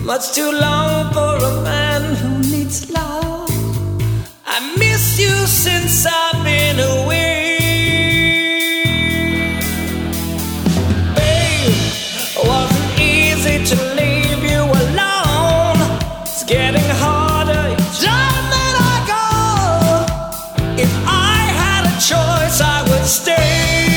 much too long for a man who needs love. I miss you since I've been away. Babe, it wasn't easy to leave you alone. It's getting harder each time that I go. If I had a choice, I would stay.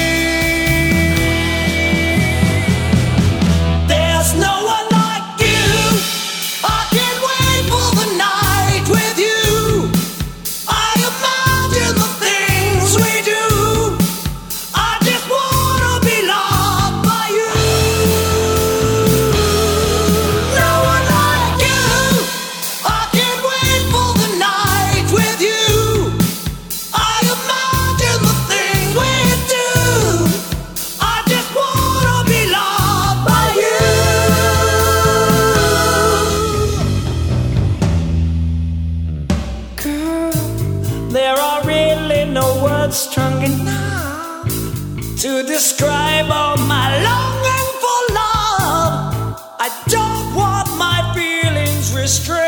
Strong enough to describe all my longing for love. I don't want my feelings restrained.